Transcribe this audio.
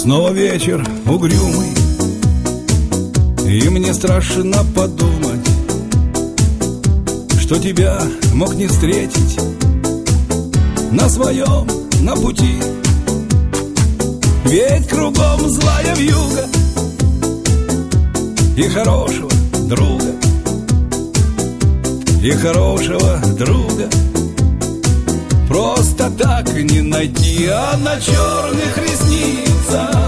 Снова вечер угрюмый, и мне страшно подумать, что тебя мог не встретить на своем, на пути. Ведь кругом злая вьюга и хорошего друга, и хорошего друга просто так не найти. А на черных ресницах